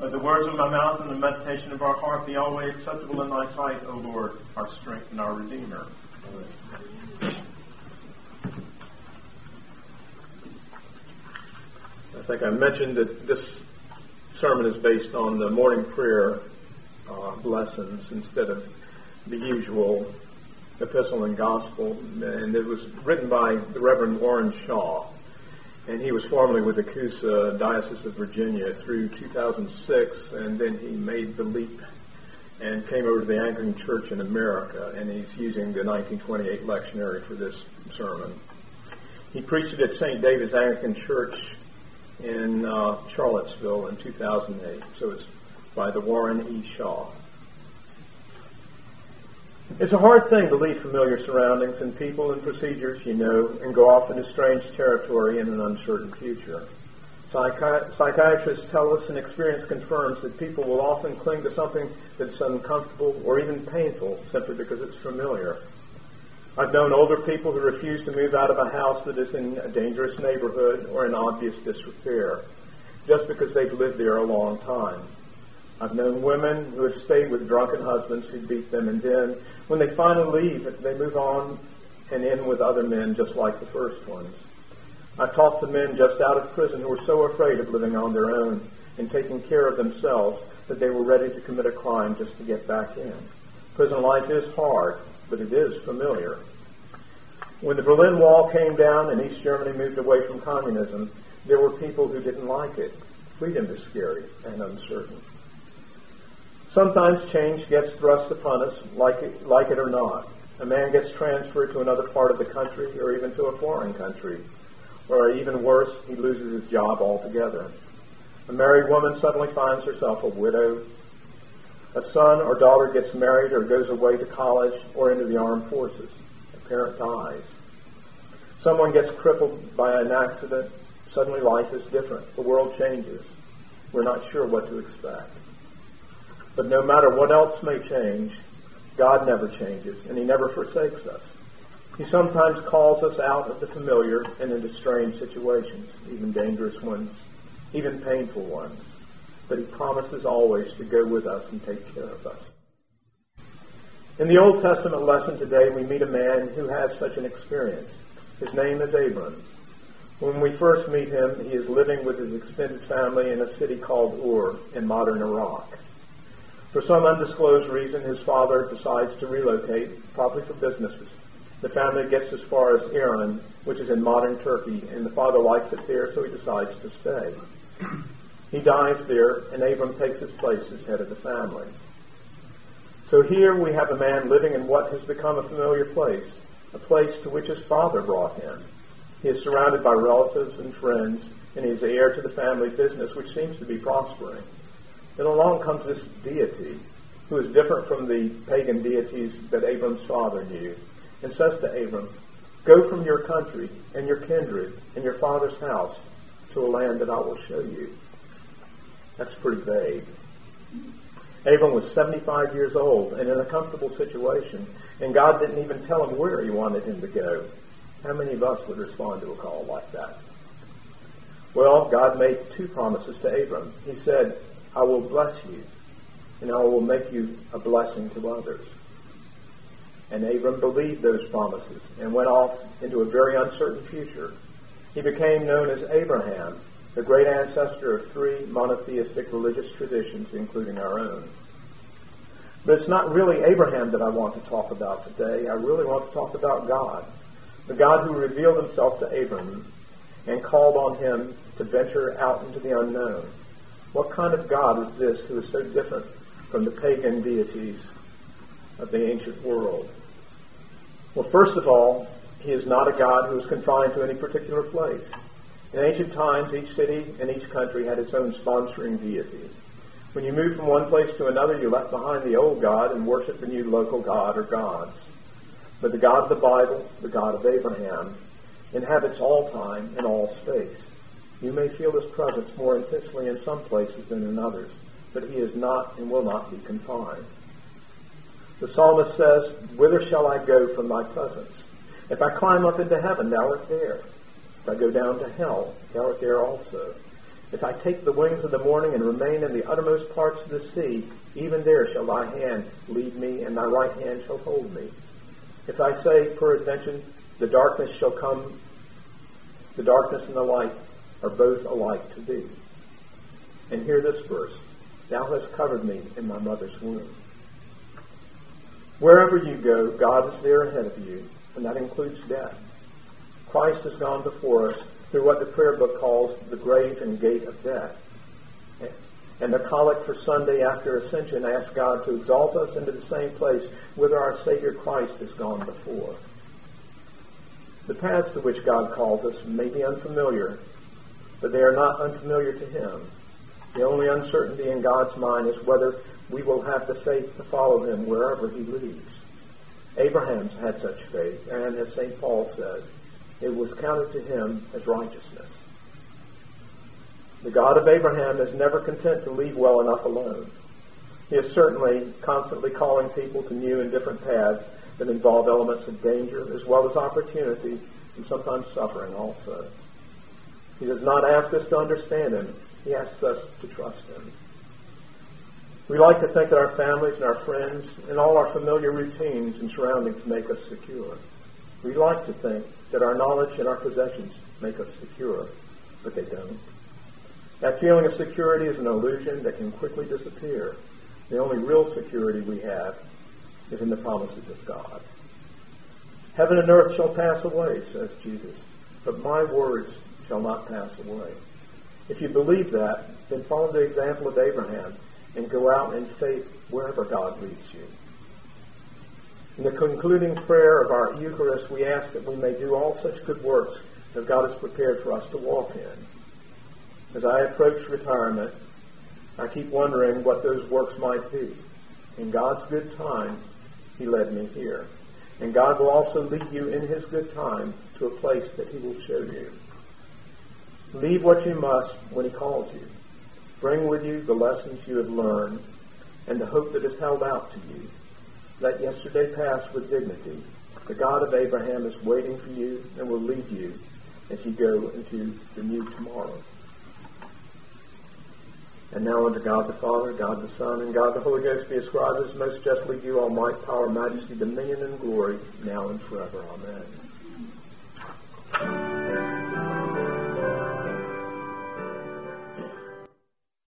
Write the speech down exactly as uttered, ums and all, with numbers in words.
Let the words of my mouth and the meditation of our heart be always acceptable in thy sight, O Lord, our strength and our Redeemer. I think I mentioned that this sermon is based on the morning prayer uh, lessons instead of the usual epistle and gospel. And it was written by the Reverend Warren Shaw. And he was formerly with the Coosa Diocese of Virginia through two thousand six, and then he made the leap and came over to the Anglican Church in America, and he's using the nineteen twenty-eight lectionary for this sermon. He preached it at Saint David's Anglican Church in uh, Charlottesville in two thousand eight, so it's by the Warren E. Shaw. It's a hard thing to leave familiar surroundings and people and procedures you know and go off into strange territory in an uncertain future. Psychi- psychiatrists tell us and experience confirms that people will often cling to something that's uncomfortable or even painful simply because it's familiar. I've known older people who refuse to move out of a house that is in a dangerous neighborhood or in obvious disrepair just because they've lived there a long time. I've known women who have stayed with drunken husbands who beat them, and then, when they finally leave, they move on and in with other men just like the first ones. I've talked to men just out of prison who were so afraid of living on their own and taking care of themselves that they were ready to commit a crime just to get back in. Prison life is hard, but it is familiar. When the Berlin Wall came down and East Germany moved away from communism, there were people who didn't like it. Freedom is scary and uncertain. Sometimes change gets thrust upon us, like it, like it or not. A man gets transferred to another part of the country or even to a foreign country. Or even worse, he loses his job altogether. A married woman suddenly finds herself a widow. A son or daughter gets married or goes away to college or into the armed forces. A parent dies. Someone gets crippled by an accident. Suddenly life is different. The world changes. We're not sure what to expect. But no matter what else may change, God never changes, and He never forsakes us. He sometimes calls us out of the familiar and into strange situations, even dangerous ones, even painful ones. But He promises always to go with us and take care of us. In the Old Testament lesson today, we meet a man who has such an experience. His name is Abram. When we first meet him, he is living with his extended family in a city called Ur in modern Iraq. For some undisclosed reason, his father decides to relocate, probably for business. The family gets as far as Iran, which is in modern Turkey, and the father likes it there, so he decides to stay. He dies there, and Abram takes his place as head of the family. So here we have a man living in what has become a familiar place, a place to which his father brought him. He is surrounded by relatives and friends, and he is heir to the family business, which seems to be prospering. Then along comes this deity, who is different from the pagan deities that Abram's father knew, and says to Abram, "Go from your country and your kindred and your father's house to a land that I will show you." That's pretty vague. Abram was seventy-five years old and in a comfortable situation, and God didn't even tell him where He wanted him to go. How many of us would respond to a call like that? Well, God made two promises to Abram. He said, "I will bless you, and I will make you a blessing to others." And Abram believed those promises and went off into a very uncertain future. He became known as Abraham, the great ancestor of three monotheistic religious traditions, including our own. But it's not really Abraham that I want to talk about today. I really want to talk about God, the God who revealed Himself to Abram and called on him to venture out into the unknown. What kind of God is this who is so different from the pagan deities of the ancient world? Well, first of all, He is not a God who is confined to any particular place. In ancient times, each city and each country had its own sponsoring deity. When you moved from one place to another, you left behind the old God and worshiped the new local god or gods. But the God of the Bible, the God of Abraham, inhabits all time and all space. You may feel His presence more intensely in some places than in others, but He is not and will not be confined. The psalmist says, "Whither shall I go from Thy presence? If I climb up into heaven, Thou art there. If I go down to hell, Thou art there also. If I take the wings of the morning and remain in the uttermost parts of the sea, even there shall thy hand lead me, and thy right hand shall hold me. If I say, peradventure, the darkness shall come, the darkness and the light are both alike to thee. And hear this verse, thou hast covered me in my mother's womb. Wherever you go, God is there ahead of you, and that includes death. Christ has gone before us through what the prayer book calls the grave and gate of death. And the collect for Sunday after Ascension asks God to exalt us into the same place whither our Savior Christ has gone before. The paths to which God calls us may be unfamiliar, but they are not unfamiliar to Him. The only uncertainty in God's mind is whether we will have the faith to follow Him wherever He leads. Abraham's had such faith, and as Saint Paul says, it was counted to him as righteousness. The God of Abraham is never content to leave well enough alone. He is certainly constantly calling people to new and different paths that involve elements of danger as well as opportunity and sometimes suffering also. He does not ask us to understand Him. He asks us to trust Him. We like to think that our families and our friends and all our familiar routines and surroundings make us secure. We like to think that our knowledge and our possessions make us secure, but they don't. That feeling of security is an illusion that can quickly disappear. The only real security we have is in the promises of God. Heaven and earth shall pass away, says Jesus, but my words shall not pass away. If you believe that, then follow the example of Abraham and go out in faith wherever God leads you. In the concluding prayer of our Eucharist, we ask that we may do all such good works as God has prepared for us to walk in. As I approach retirement, I keep wondering what those works might be. In God's good time, He led me here. And God will also lead you in His good time to a place that He will show you. Leave what you must when He calls you. Bring with you the lessons you have learned and the hope that is held out to you. Let yesterday pass with dignity. The God of Abraham is waiting for you and will lead you as you go into the new tomorrow. And now unto God the Father, God the Son, and God the Holy Ghost be ascribed as most justly due all might, power, majesty, dominion, and glory, now and forever. Amen.